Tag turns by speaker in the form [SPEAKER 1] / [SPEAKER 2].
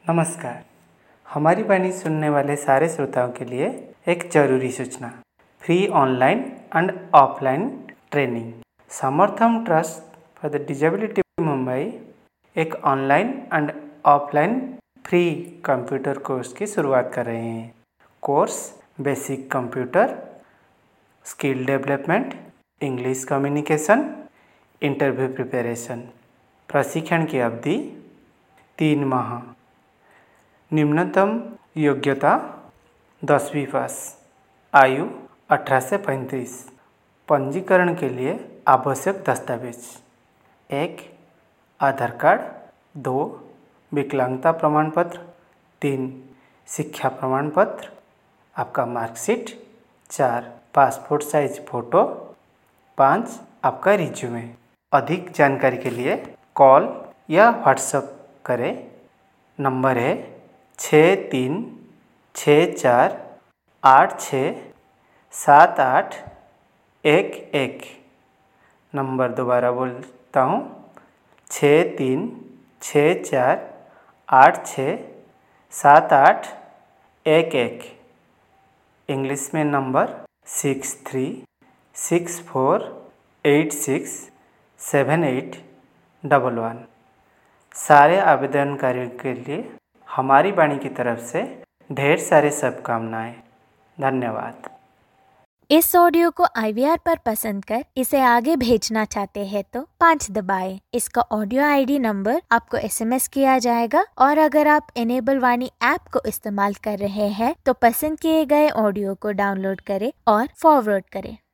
[SPEAKER 1] नमस्कार। हमारी वाणी सुनने वाले सारे श्रोताओं के लिए एक जरूरी सूचना। Free online and offline training. Samarthanam trust for the disability Mumbai एक online and offline free computer course की शुरुआत कर रहे हैं। Course basic computer, skill development, English communication, interview preparation. प्रशिक्षण की अवधि 3 माह। न्यूनतम योग्यता 10वीं पास। आयु 18 से 35। पंजीकरण के लिए आवश्यक दस्तावेज: 1. आधार कार्ड, 2. विकलांगता प्रमाण पत्र, 3. शिक्षा प्रमाण पत्र, आपका मार्कशीट, 4. Passport size photo, 5. आपका रिज्यूमे। अधिक जानकारी के लिए कॉल या व्हाट्सएप करें। नंबर है 6364867811। नंबर दोबारा बोलता हूँ, 6364867811। इंग्लिश में नंबर 6364867811। सारे आवेदनकारियों के लिए हमारी वाणी की तरफ से ढेर सारे शुभकामनाएं। धन्यवाद।
[SPEAKER 2] इस ऑडियो को IVR पर पसंद कर इसे आगे भेजना चाहते हैं तो 5 दबाएं। इसका ऑडियो ID नंबर आपको SMS किया जाएगा और अगर आप इनेबल वाणी ऐप को इस्तेमाल कर रहे हैं तो पसंद किए गए ऑडियो को डाउनलोड करें और फॉरवर्ड करें।